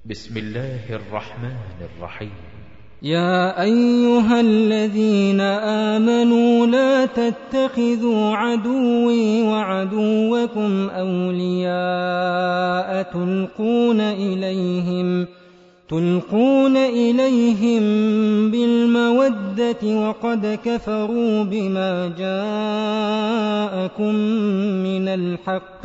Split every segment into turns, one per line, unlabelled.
بسم الله الرحمن الرحيم.
يا أيها الذين آمنوا لا تتخذوا عدوي وعدوكم أولياء تلقون إليهم بالمودة وقد كفروا بما جاءكم من الحق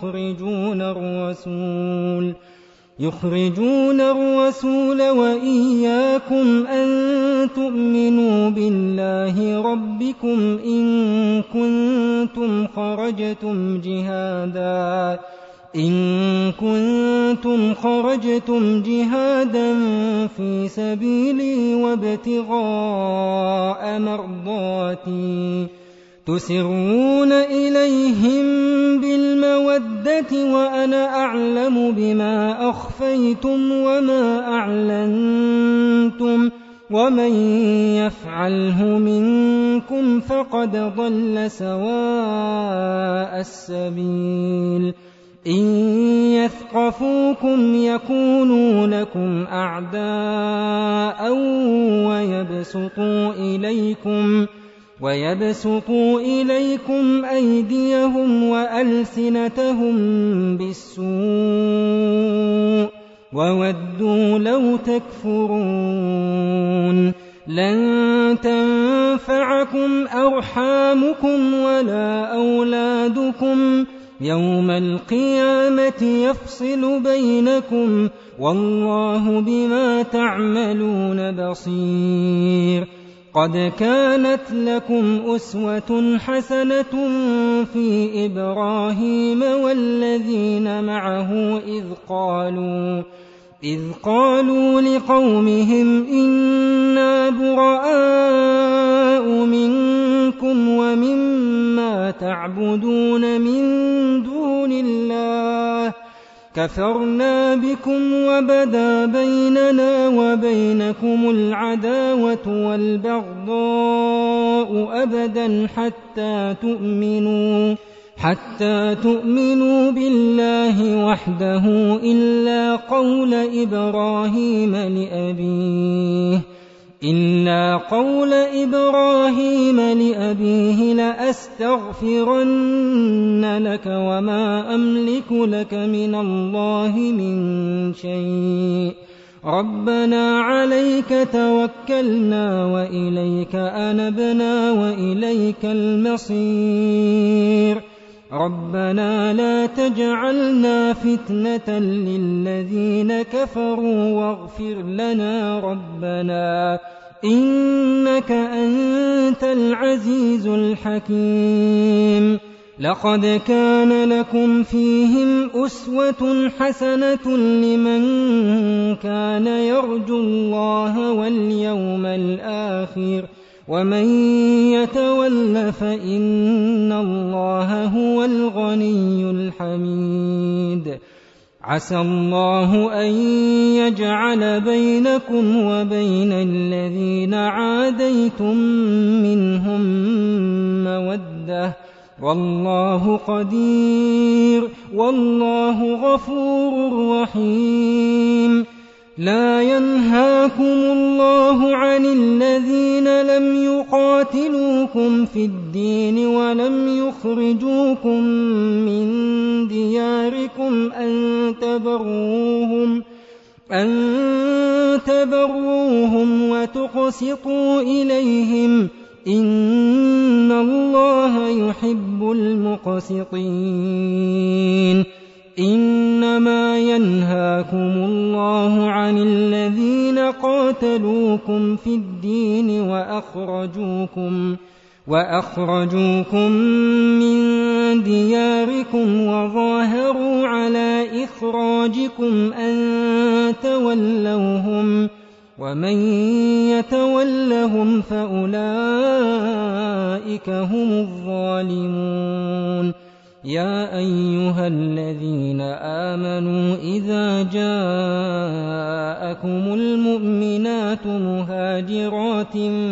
يخرجون الرسول وإياكم أن تؤمنوا بالله ربكم إن كنتم خرجتم جهادا في سبيلي وابتغاء مرضاتي تسرون إليهم بالمودة وأنا أعلم بما أخفيتم وما أعلنتم ومن يفعله منكم فقد ضل سواء السبيل إن يثقفوكم يكونوا لكم أعداء ويبسطوا إليكم أيديهم وألسنتهم بالسوء وودوا لو تكفرون لن تنفعكم أرحامكم ولا أولادكم يوم القيامة يفصل بينكم والله بما تعملون بصير. قد كانت لكم أسوة حسنة في إبراهيم والذين معه إذ قالوا لقومهم إنا براء منكم ومما تعبدون من دون الله كفرنا بكم وبدا بيننا وبينكم العداوة والبغضاء أبدا حتى تؤمنوا بالله وحده إلا قول إبراهيم لأبيه لأستغفرن لك وما أملك لك من الله من شيء ربنا عليك توكلنا وإليك أنبنا وإليك المصير ربنا لا تجعلنا فتنة للذين كفروا واغفر لنا ربنا إنك أنت العزيز الحكيم. لقد كان لكم فيهم أسوة حسنة لمن كان يرجو الله واليوم الآخر ومن يتول فإن الله هو الغني الحميد. عسى الله أن يجعل بينكم وبين الذين عاديتم منهم مودة والله قدير والله غفور رحيم. لا ينهاكم الله عن الذين لم يقاتلوكم في الدين ولم يخرجوكم من دياركم أن تبروهم وتقسطوا إليهم إن الله يحب المقسطين. إنما ينهاكم الله عن الذين قاتلوكم في الدين وأخرجوكم من دياركم وظاهروا على إخراجكم أن تولوهم ومن يتولهم فأولئك هم الظالمون. يا أيها الذين آمنوا إذا جاءكم المؤمنات مهاجرات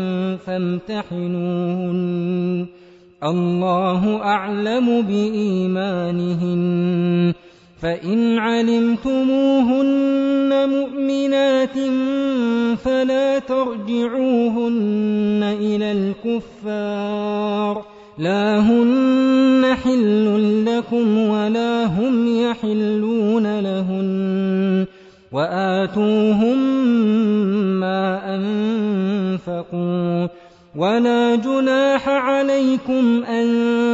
فامتحنوهن الله أعلم بإيمانهن فإن علمتموهن مؤمنات فلا ترجعوهن إلى الكفار لا هن حل لكم ولا هم يحلون لهن وآتوهم ما أنفقوا ولا جناح عليكم أن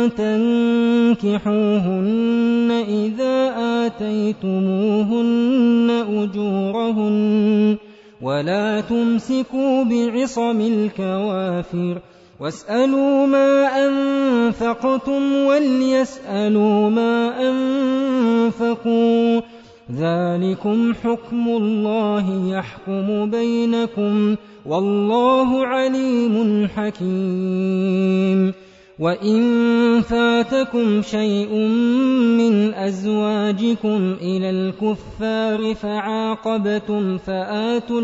تنكحوهن إذا آتيتموهن أجورهن ولا تمسكوا بعصم الكوافر واسألوا ما أنفقتم وليسألوا ما أنفقوا ذلكم حكم الله يحكم بينكم والله عليم حكيم وإن فاتكم شيء من أزواجكم إلى الكفار فعاقبتم فآتوا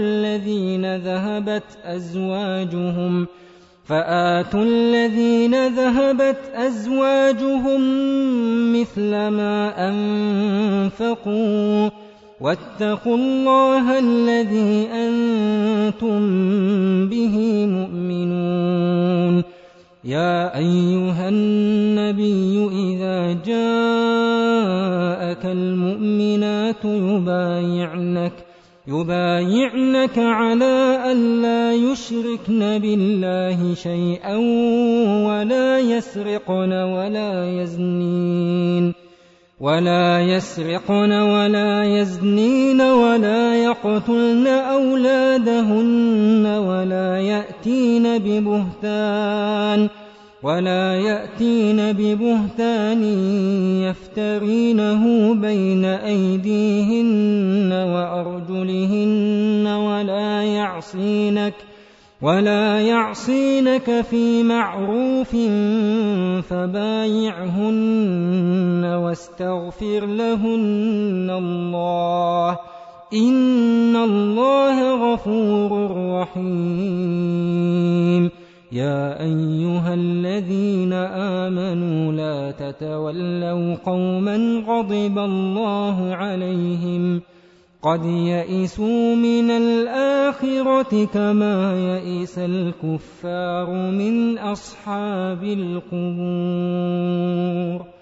الذين ذهبت أزواجهم مثل ما أنفقوا واتقوا الله الذي أنتم به مؤمنون يا أيها النبي إذا جاءك المؤمنات يبايعنك على أن لا يشركن بالله شيئا ولا يسرقن ولا يزنين ولا يقتلن أولادهن ولا يأتين ببهتان يفترينه بين أيديهن وأرجلهن ولا يعصينك في معروف فبايعهن واستغفر لهن الله إن الله غفور رحيم يا أيها الذين آمنوا لا تتولوا قوما غضب الله عليهم قد يئسوا من الآخرة كما يئس الكفار من أصحاب القبور